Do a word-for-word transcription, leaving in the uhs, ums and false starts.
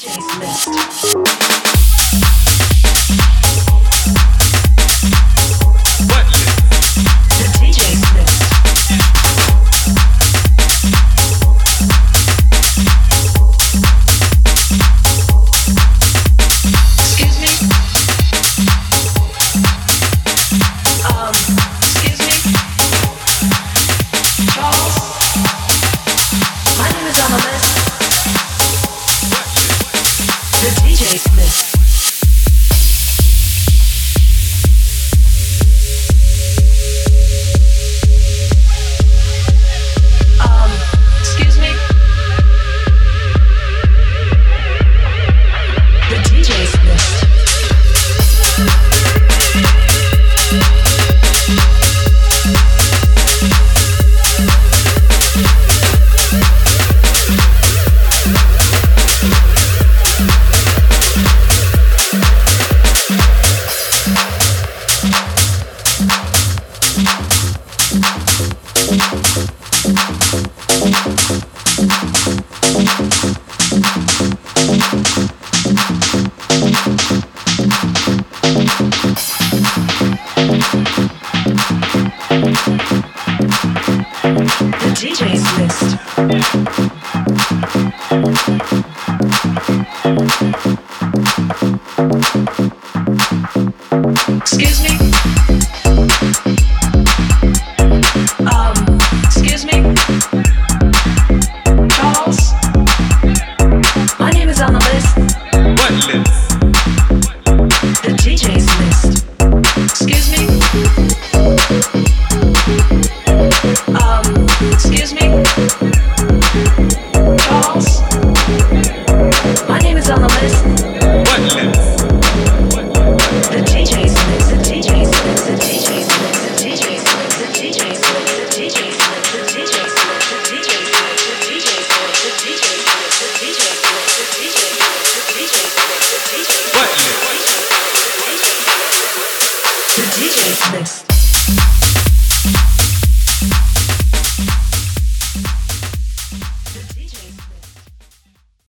D J's list. What list? The D J's list. Excuse me. Um, excuse me. Charles. My name is on the list. The D J's list. Um, excuse me. The D J's list. The D J's list. Excuse me. Um, excuse me. Charles. My name is on the list. What list? The D J's list. Excuse me. Um, excuse me. Charles. My name is on the list. What list? The D J's list. The D J's list. The D J's list. The D J's list. The D J's list. The D J's list. The D J's list. The D J's list. The D J's list. The D J's list. The D J's list. The D J's list. The D J's list. The D J's list. What list? The D J's list.